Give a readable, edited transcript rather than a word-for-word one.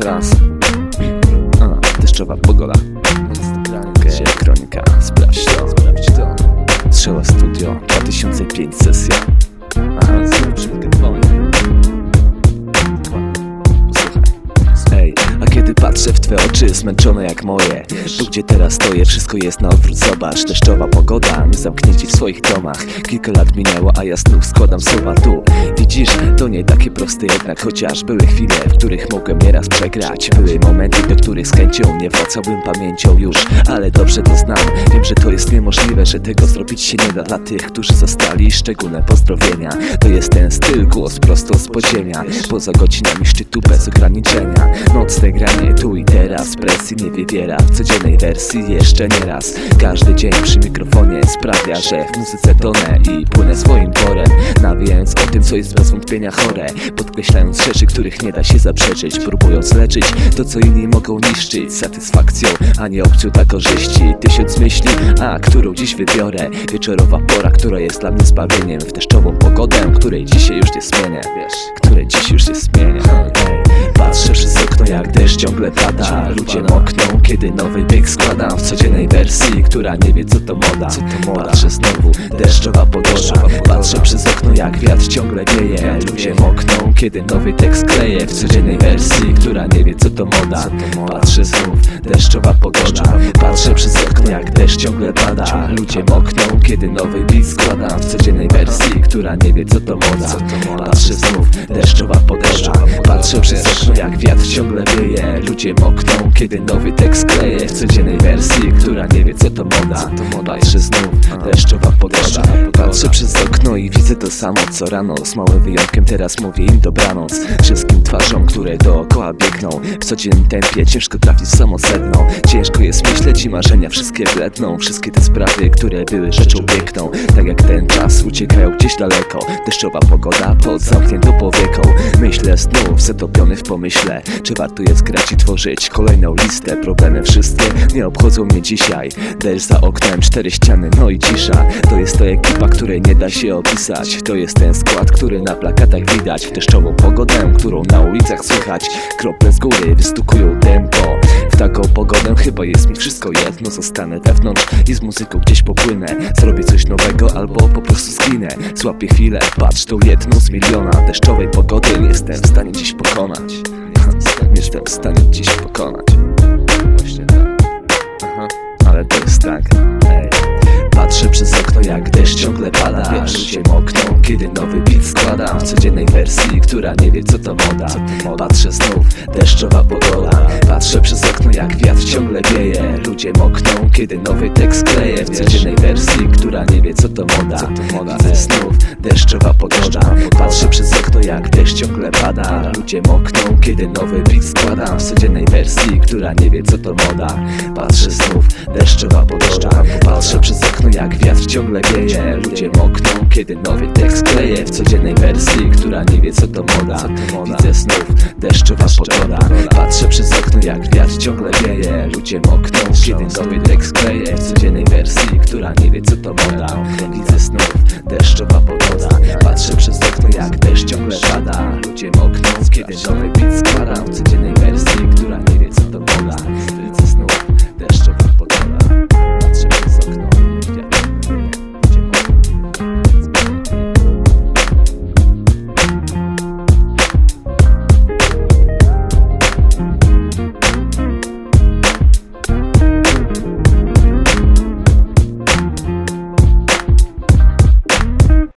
teraz deszczowa pogoda. Dzisiaj kronika, sprawdź to. Strzela Studio 2005 sesja. Ej, a kiedy patrzę w twoje oczy zmęczone jak moje, tu gdzie teraz stoję, wszystko jest na odwrót. Zobacz, deszczowa pogoda, nie zamknięci w swoich domach. Kilka lat minęło, a ja znów składam słowa tu. Widzisz, to nie takie proste jednak, chociaż były chwile, w których mogłem nieraz przegrać. Były momenty, do których z chęcią nie wracałbym pamięcią już, ale dobrze to znam. Wiem, że to jest niemożliwe, że tego zrobić się nie da. Dla tych, którzy zostali, szczególne pozdrowienia. To jest ten styl, głos prosto z podziemia, poza godzinami szczytu bez ograniczenia. Nocne granie tu i teraz, presji nie wywiera. W codziennej wersji jeszcze nie raz. Każdy dzień przy mikrofonie sprawia, że w muzyce tonę i płynę swoim torem, nawijając o tym, co jest bez wątpienia chore, podkreślając rzeczy, których nie da się zaprzeczyć, próbując leczyć to, co inni mogą niszczyć satysfakcją, a nie opcją dla korzyści. 1000 myśli, a którą dziś wybiorę? Wieczorowa pora, która jest dla mnie zbawieniem. W deszczową pogodę, której dzisiaj już nie zmienię. Której dziś już nie zmienię. Patrzę przez okno, jak deszcz ciągle pada. Ludzie mokną, kiedy nowy bieg składam w codziennej wersji, która nie wie, co to moda. Patrzę znowu, deszczowa pogoda. Patrzę przez okno, jak wiatr ciągle wieje. Ludzie mokną, kiedy nowy tekst kleję w codziennej wersji, która nie wie, co to moda. Patrzę znów, deszczowa pogoda. Patrzę przez okno, jak deszcz ciągle pada. Ludzie mokną, kiedy nowy beat składam w codziennej wersji, która nie wie, co to moda. Patrzę znów, deszczowa pogoda. Patrzę przez okno, jak wiatr ciągle wieje. Ludzie mokną, kiedy nowy tekst kleję w codziennej wersji, która nie wie, co to moda. Patrzę znów, deszczowa pogoda. Patrzę przez okno i widzę to samo co rano. Z małym wyjątkiem teraz mówię im dobranoc. Wszystkim twarzom, które dookoła biegną w codziennym tempie, ciężko trafić w samo sedno. Ciężko jest myśleć i marzenia wszystkie wletną. Wszystkie te sprawy, które były rzeczą piękną, tak jak ten czas, uciekają gdzieś daleko. Deszczowa pogoda pod zamkniętą powieką. Myślę znów, zatopiony w pomyśle, czy warto jest grać i tworzyć kolejną listę. Problemy wszystkie nie obchodzą mnie dzisiaj. Deszcz za oknem, 4 ściany, no i cisza. To jest to ekipa, której nie da się opisać. To jest ten skład, który na plakatach widać. W deszczową pogodę, którą na ulicach słychać. Krople z góry wystukują tempo. W taką pogodę chyba jest mi wszystko jedno. Zostanę wewnątrz i z muzyką gdzieś popłynę. Zrobię coś nowego albo po prostu zginę. Złapię chwilę, patrz, tą jedną z miliona. Deszczowej pogody nie jestem w stanie dziś pokonać. Nie jestem w stanie dziś pokonać. Właśnie tak. Ale to jest tak. Patrzę przez okno, jak deszcz ciągle pada. Ludzie mokną, kiedy nowy beat składam w codziennej wersji, która nie wie, co to moda. Patrzę znów, deszczowa pogoda. Patrzę przez okno, jak wiatr ciągle wieje. Ludzie mokną, kiedy nowy tekst kleję w codziennej wersji, która nie wie, co to moda. Widzę znów, deszczowa pogoda. Patrzę przez okno, jak deszcz ciągle pada. Ludzie mokną, kiedy nowy beat składam w codziennej wersji, która nie wie, co to moda. Patrzę znów, deszczowa pogoda. Patrzę przez okno, jak wiatr ciągle wieje. Ludzie mokną, kiedy nowy tekst kleję w codziennej wersji, która nie wie, co to moda. Widzę znów, deszczowa pogoda. Patrzę przez okno, jak wiatr ciągle wieje. Ludzie mokną, kiedy nowy tekst kleję w codziennej wersji, która nie wie, co to moda. Widzę znów, deszczowa pogoda. Patrzę przez okno, jak deszcz ciągle pada. Ludzie mokną, kiedy nowy beat składam w codziennej wersji, która nie wie, co to moda.